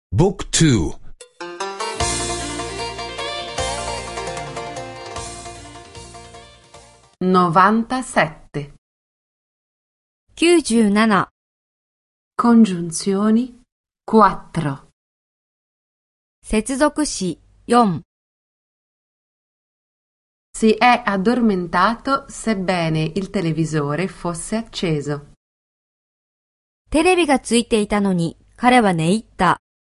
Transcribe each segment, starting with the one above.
Book 2 97 97 Congiunzioni 4 接続詞4 Si è addormentato sebbene il televisore fosse acceso. テレビがついていたのに彼は寝入った。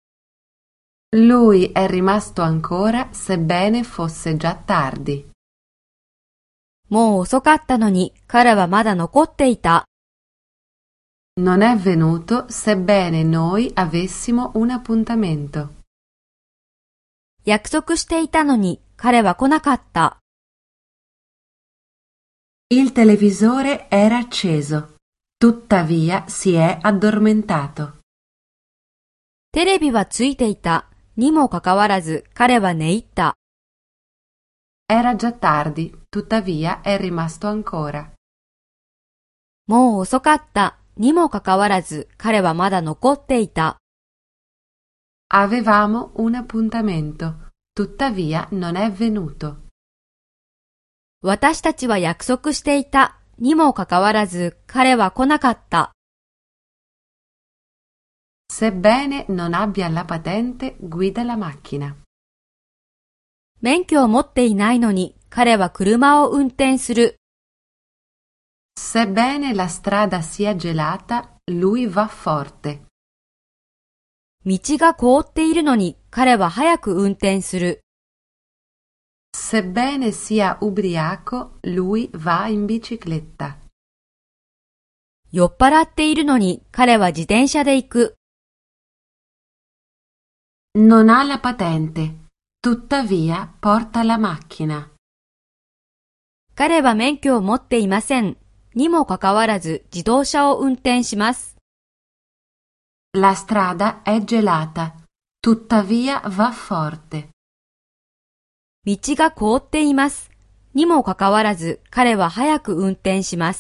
Lui è rimasto ancora sebbene fosse già tardi. もう遅かったのに彼はまだ残っていた。 Non è venuto sebbene noi avessimo un appuntamento. 約束していたのに彼は来なかった。 Il televisore era acceso, tuttavia si è addormentato. テレビはついていたにもかかわらず彼は寝入った。 Era già tardi, tuttavia è rimasto ancora. もう遅かったにもかかわらず彼はまだ残っていた。 Avevamo un appuntamento, tuttavia non è venuto. 私たちは約束していたにもかかわらず彼は来なかった。 Sebbene non abbia la patente, guida la macchina. 免許を持っていないのに彼は車を運転する。 Sebbene la strada sia gelata, lui va forte. 道が凍っているのに彼は早く運転する。 Sebbene sia ubriaco, lui va in bicicletta. 酔っ払っているのに彼は自転車で行く。 Non ha la patente, tuttavia porta la macchina. 彼は免許を持っていません。にもかかわらず自動車を運転します。 La strada è gelata, tuttavia va forte. 道が凍っています。にもかかわらず彼は早く運転します。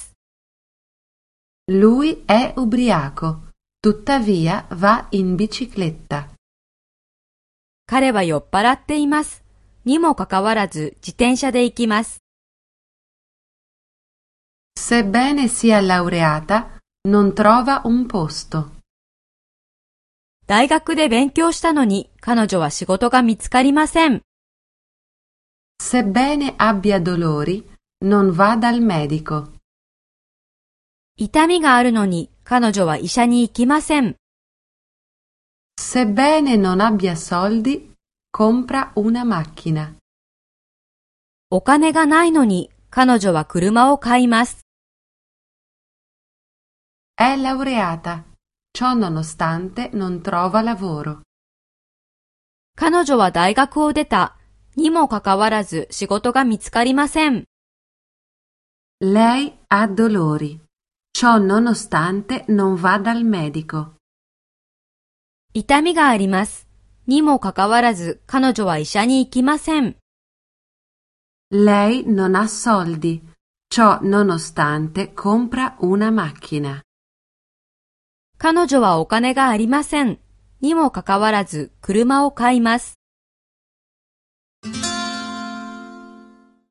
Lui è ubriaco, tuttavia va in bicicletta. 彼は酔っ払っています。にもかかわらず自転車で行きます。 Sebbene sia laureata, non trova un posto. 大学で勉強したのに彼女は仕事が見つかりません。 Sebbene abbia dolori, non va dal medico. 痛みがあるのに彼女は医者に行きません。 Sebbene non abbia soldi, compra una macchina. お金がないのに彼女は車を買います。 È laureata, ciò nonostante non trova lavoro. 彼女は大学を出た。にもかかわらず仕事が見つかりません。 Lei ha dolori, ciò nonostante non va dal medico. 痛みがあります。にもかかわらず彼女は医者に行きません。 Lei non ha soldi, ciò nonostante compra una macchina. 彼女はお金がありません。にもかかわらず車を買います。